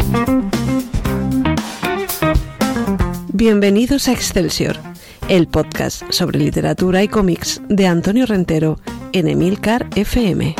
Bienvenidos a Excelsior, el podcast sobre literatura y cómics de Antonio Rentero en Emilcar FM.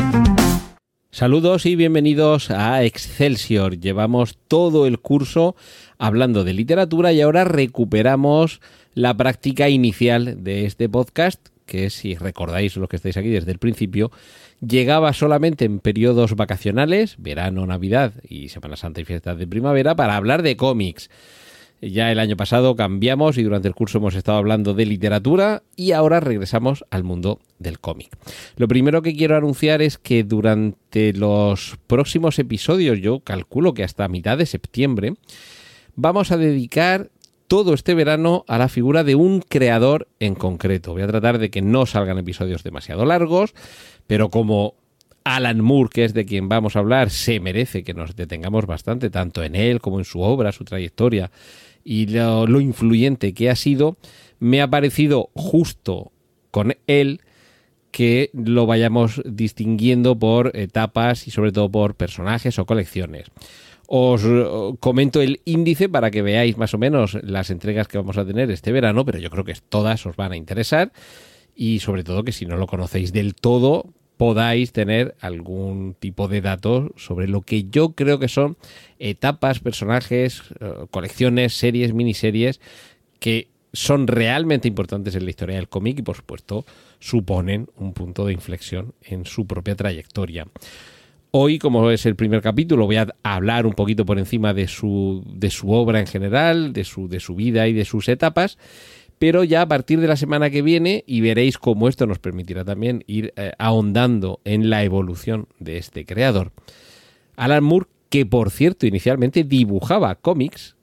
Saludos y bienvenidos a Excelsior. Llevamos todo el curso hablando de literatura y ahora recuperamos la práctica inicial de este podcast, que si recordáis los que estáis aquí desde el principio, llegaba solamente en periodos vacacionales, verano, Navidad y Semana Santa y fiestas de primavera, para hablar de cómics. Ya el año pasado cambiamos y durante el curso hemos estado hablando de literatura y ahora regresamos al mundo del cómic. Lo primero que quiero anunciar es que durante los próximos episodios, yo calculo que hasta mitad de septiembre, vamos a dedicar todo este verano a la figura de un creador en concreto. Voy a tratar de que no salgan episodios demasiado largos, pero como Alan Moore, que es de quien vamos a hablar, se merece que nos detengamos bastante, tanto en él como en su obra, su trayectoria y lo influyente que ha sido, me ha parecido justo con él que lo vayamos distinguiendo por etapas y sobre todo por personajes o colecciones. Os comento el índice para que veáis más o menos las entregas que vamos a tener este verano, pero yo creo que todas os van a interesar y sobre todo que si no lo conocéis del todo podáis tener algún tipo de datos sobre lo que yo creo que son etapas, personajes, colecciones, series, miniseries que son realmente importantes en la historia del cómic y por supuesto suponen un punto de inflexión en su propia trayectoria. Hoy, como es el primer capítulo, voy a hablar un poquito por encima de su obra en general, de su vida y de sus etapas, pero ya a partir de la semana que viene, y veréis cómo esto nos permitirá también ir ahondando en la evolución de este creador. Alan Moore, que por cierto inicialmente dibujaba cómics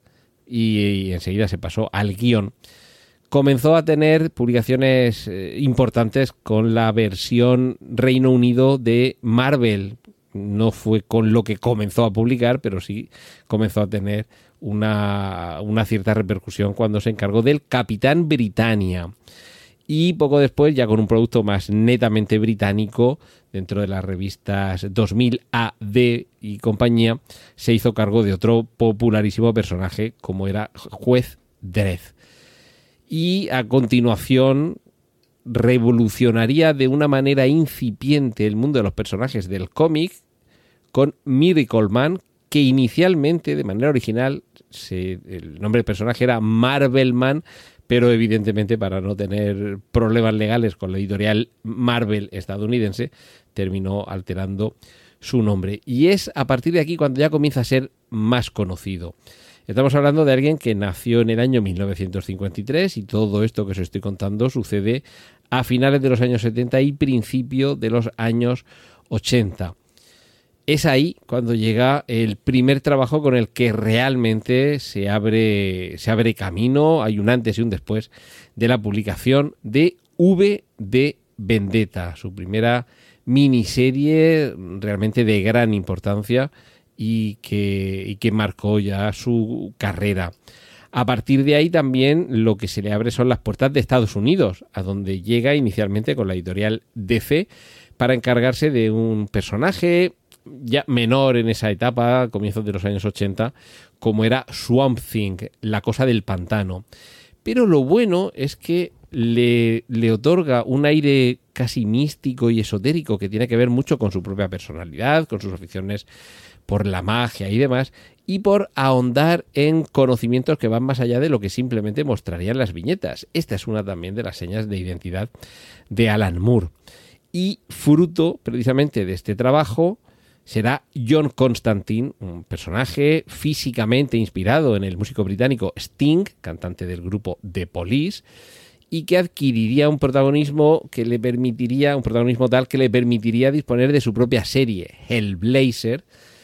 y enseguida se pasó al guión, comenzó a tener publicaciones importantes con la versión Reino Unido de Marvel. No fue con lo que comenzó a publicar, pero sí comenzó a tener una cierta repercusión cuando se encargó del Capitán Britannia. Y poco después, ya con un producto más netamente británico, dentro de las revistas 2000 AD y compañía, se hizo cargo de otro popularísimo personaje como era Juez Dredd. Y a continuación revolucionaría de una manera incipiente el mundo de los personajes del cómic con Miracle Man, que inicialmente, de manera original, el nombre del personaje era Marvel Man, pero evidentemente para no tener problemas legales con la editorial Marvel estadounidense, terminó alterando su nombre. Y es a partir de aquí cuando ya comienza a ser más conocido. Estamos hablando de alguien que nació en el año 1953 y todo esto que os estoy contando sucede a finales de los años 70 y principio de los años 80. Es ahí cuando llega el primer trabajo con el que realmente se abre camino, hay un antes y un después de la publicación de V de Vendetta, su primera miniserie realmente de gran importancia y que marcó ya su carrera. A partir de ahí también lo que se le abre son las puertas de Estados Unidos, a donde llega inicialmente con la editorial DC para encargarse de un personaje ya menor en esa etapa, comienzos de los años 80, como era Swamp Thing, la cosa del pantano. Pero lo bueno es que le otorga un aire casi místico y esotérico que tiene que ver mucho con su propia personalidad, con sus aficiones por la magia y demás, y por ahondar en conocimientos que van más allá de lo que simplemente mostrarían las viñetas. Esta es una también de las señas de identidad de Alan Moore. Y fruto precisamente de este trabajo será John Constantine, un personaje físicamente inspirado en el músico británico Sting, cantante del grupo The Police, y que adquiriría un protagonismo tal que le permitiría disponer de su propia serie, Hellblazer,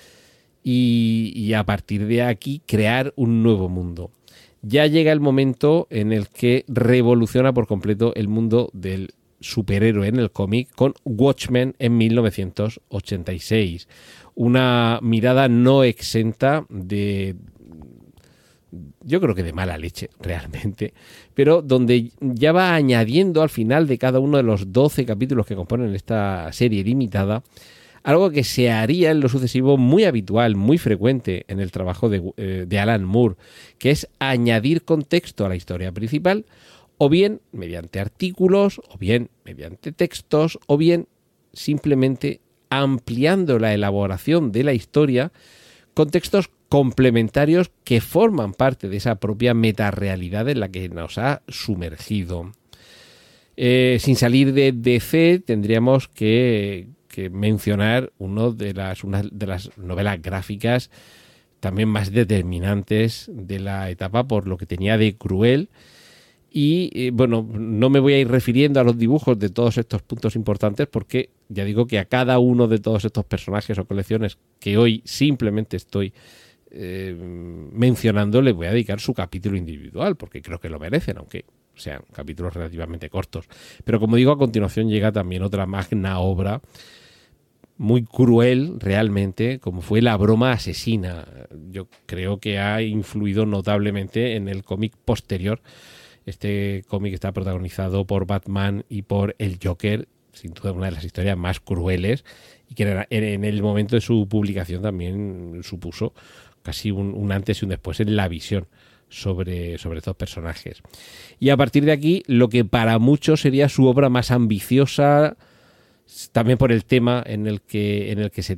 y a partir de aquí crear un nuevo mundo. Ya llega el momento en el que revoluciona por completo el mundo del superhéroe en el cómic con Watchmen en 1986. Una mirada no exenta de, yo creo que de mala leche realmente, pero donde ya va añadiendo al final de cada uno de los 12 capítulos que componen esta serie limitada algo que se haría en lo sucesivo muy habitual, muy frecuente en el trabajo de Alan Moore, que es añadir contexto a la historia principal, o bien mediante artículos, o bien mediante textos, o bien simplemente ampliando la elaboración de la historia con textos complementarios que forman parte de esa propia metarrealidad en la que nos ha sumergido. Sin salir de DC, tendríamos que mencionar una de las novelas gráficas también más determinantes de la etapa por lo que tenía de cruel. Y bueno, no me voy a ir refiriendo a los dibujos de todos estos puntos importantes porque ya digo que a cada uno de todos estos personajes o colecciones que hoy simplemente estoy mencionando le voy a dedicar su capítulo individual porque creo que lo merecen, aunque sean capítulos relativamente cortos. Pero como digo, a continuación llega también otra magna obra muy cruel realmente, como fue La broma asesina. Yo creo que ha influido notablemente en el cómic posterior. Este cómic está protagonizado por Batman y por el Joker, sin duda una de las historias más crueles, y que en el momento de su publicación también supuso casi un antes y un después en la visión sobre estos personajes. Y a partir de aquí, lo que para muchos sería su obra más ambiciosa, también por el tema en el que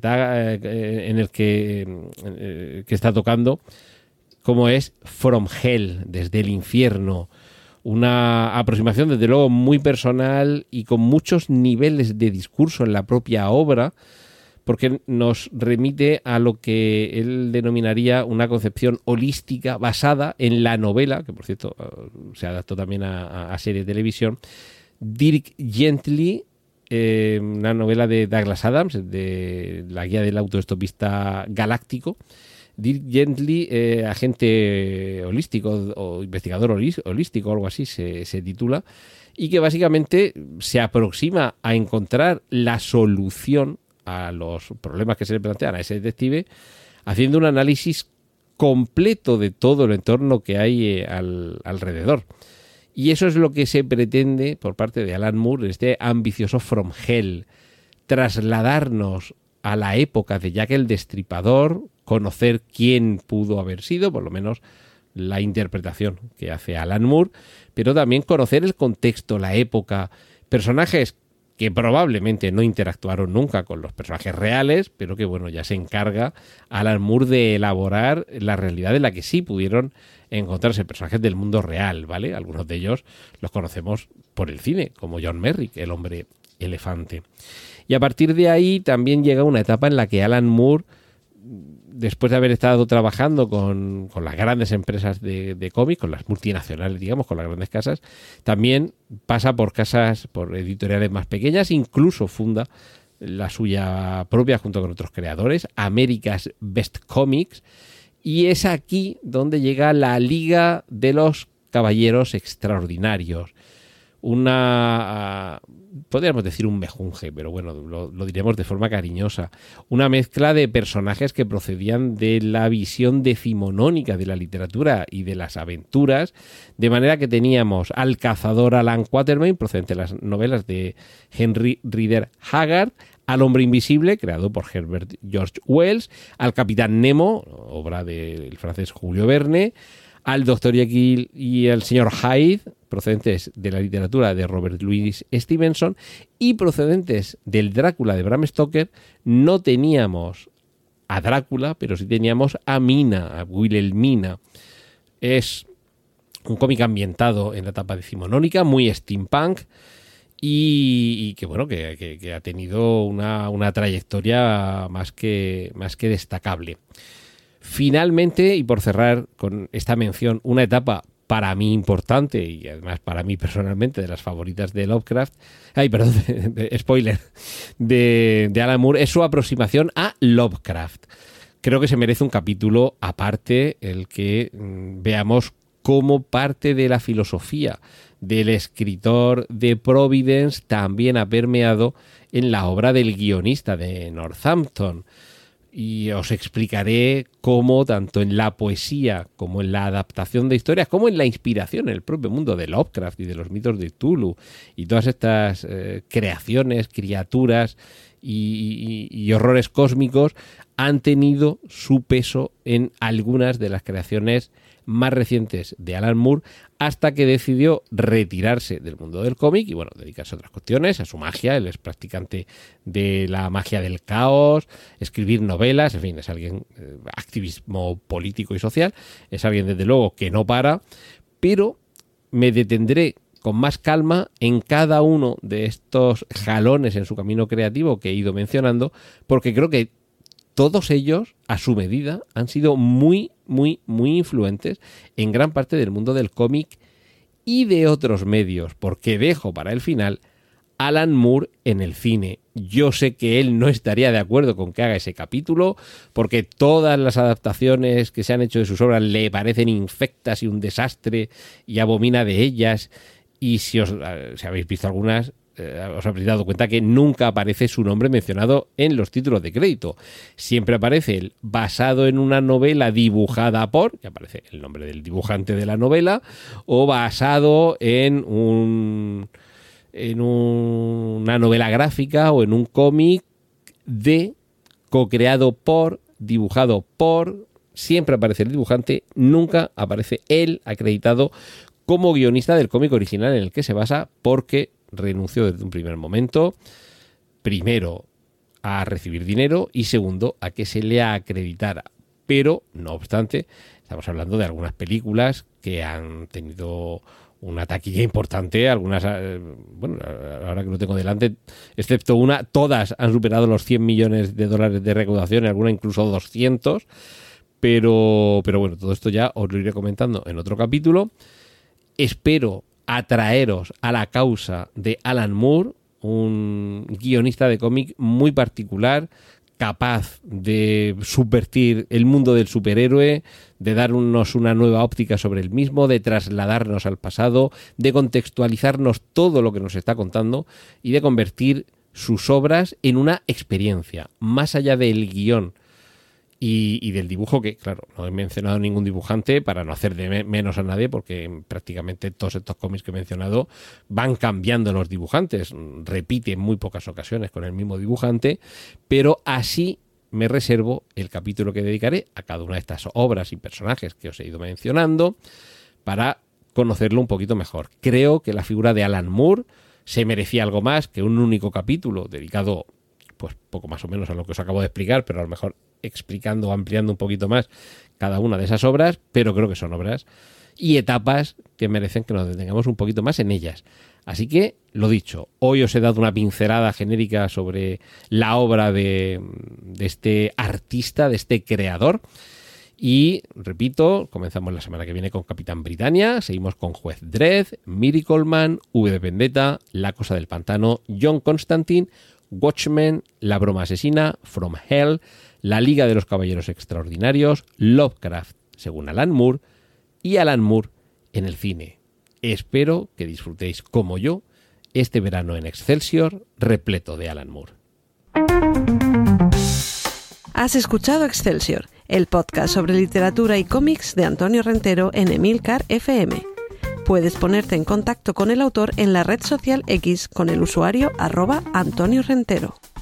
está tocando, como es From Hell, desde el infierno. Una aproximación desde luego muy personal y con muchos niveles de discurso en la propia obra, porque nos remite a lo que él denominaría una concepción holística basada en la novela, que por cierto se adaptó también a serie de televisión, Dirk Gently, una novela de Douglas Adams, de la guía del autoestopista galáctico. Dirk Gently, agente holístico o investigador holístico, algo así se titula, y que básicamente se aproxima a encontrar la solución a los problemas que se le plantean a ese detective, haciendo un análisis completo de todo el entorno que hay alrededor. Y eso es lo que se pretende por parte de Alan Moore, este ambicioso From Hell, trasladarnos a la época de Jack el Destripador, conocer quién pudo haber sido, por lo menos la interpretación que hace Alan Moore, pero también conocer el contexto, la época, personajes que probablemente no interactuaron nunca con los personajes reales, pero que bueno, ya se encarga Alan Moore de elaborar la realidad en la que sí pudieron encontrarse personajes del mundo real, ¿vale? Algunos de ellos los conocemos por el cine, como John Merrick, el hombre elefante. Y a partir de ahí también llega una etapa en la que Alan Moore, después de haber estado trabajando con las grandes empresas de cómics, con las multinacionales, digamos, con las grandes casas, también pasa por editoriales más pequeñas, incluso funda la suya propia junto con otros creadores, America's Best Comics, y es aquí donde llega la Liga de los Caballeros Extraordinarios. Podríamos decir un mejunje, pero bueno, lo diremos de forma cariñosa. Una mezcla de personajes que procedían de la visión decimonónica de la literatura y de las aventuras, de manera que teníamos al cazador Alan Quatermain, procedente de las novelas de Henry Rider Haggard, al hombre invisible, creado por Herbert George Wells, al capitán Nemo, obra del francés Julio Verne, al Dr. Jekyll y el señor Hyde, procedentes de la literatura de Robert Louis Stevenson, y procedentes del Drácula de Bram Stoker. No teníamos a Drácula, pero sí teníamos a Mina, a Wilhelmina. Es un cómic ambientado en la etapa decimonónica, muy steampunk, y que bueno, que ha tenido una trayectoria más que destacable. Finalmente, y por cerrar con esta mención, una etapa para mí importante y además para mí personalmente de las favoritas de Lovecraft, spoiler, de Alan Moore, es su aproximación a Lovecraft. Creo que se merece un capítulo aparte el que veamos cómo parte de la filosofía del escritor de Providence también ha permeado en la obra del guionista de Northampton. Y os explicaré cómo, tanto en la poesía como en la adaptación de historias, como en la inspiración en el propio mundo de Lovecraft y de los mitos de Cthulhu y todas estas creaciones, criaturas y horrores cósmicos han tenido su peso en algunas de las creaciones más recientes de Alan Moore, hasta que decidió retirarse del mundo del cómic y bueno, dedicarse a otras cuestiones, a su magia. Él es practicante de la magia del caos, escribir novelas, en fin, es alguien, activismo político y social, es alguien desde luego que no para, pero me detendré con más calma en cada uno de estos jalones en su camino creativo que he ido mencionando, porque creo que todos ellos, a su medida, han sido muy influentes en gran parte del mundo del cómic y de otros medios, porque dejo para el final Alan Moore en el cine. Yo sé que él no estaría de acuerdo con que haga ese capítulo, porque todas las adaptaciones que se han hecho de sus obras le parecen infectas y un desastre y abomina de ellas. Y si habéis visto algunas, os habréis dado cuenta que nunca aparece su nombre mencionado en los títulos de crédito. Siempre aparece el basado en una novela dibujada por, que aparece el nombre del dibujante de la novela, o basado en una novela gráfica o en un cómic co-creado por, dibujado por. Siempre aparece el dibujante, nunca aparece él acreditado como guionista del cómic original en el que se basa, porque renunció desde un primer momento, primero a recibir dinero y segundo a que se le acreditara. Pero, no obstante, estamos hablando de algunas películas que han tenido una taquilla importante, algunas, bueno, ahora que lo tengo delante, excepto una, todas han superado los 100 millones de dólares de recaudación, y alguna incluso 200, pero bueno, todo esto ya os lo iré comentando en otro capítulo. Espero atraeros a la causa de Alan Moore, un guionista de cómic muy particular, capaz de subvertir el mundo del superhéroe, de darnos una nueva óptica sobre el mismo, de trasladarnos al pasado, de contextualizarnos todo lo que nos está contando y de convertir sus obras en una experiencia, más allá del guión y del dibujo, que claro, no he mencionado ningún dibujante para no hacer de menos a nadie, porque prácticamente todos estos cómics que he mencionado van cambiando los dibujantes, repite en muy pocas ocasiones con el mismo dibujante, pero así me reservo el capítulo que dedicaré a cada una de estas obras y personajes que os he ido mencionando para conocerlo un poquito mejor. Creo que la figura de Alan Moore se merecía algo más que un único capítulo dedicado, pues poco más o menos a lo que os acabo de explicar, pero a lo mejor explicando o ampliando un poquito más cada una de esas obras, pero creo que son obras y etapas que merecen que nos detengamos un poquito más en ellas. Así que, lo dicho, hoy os he dado una pincelada genérica sobre la obra de este artista, de este creador. Y, repito, comenzamos la semana que viene con Capitán Britannia, seguimos con Juez Dredd, Miracle Man, V de Vendetta, La Cosa del Pantano, John Constantine, Watchmen, La Broma Asesina, From Hell, La Liga de los Caballeros Extraordinarios, Lovecraft, según Alan Moore, y Alan Moore en el cine. Espero que disfrutéis como yo este verano en Excelsior, repleto de Alan Moore. Has escuchado Excelsior, el podcast sobre literatura y cómics de Antonio Rentero en Emilcar FM. Puedes ponerte en contacto con el autor en la red social X con el usuario @AntonioRentero.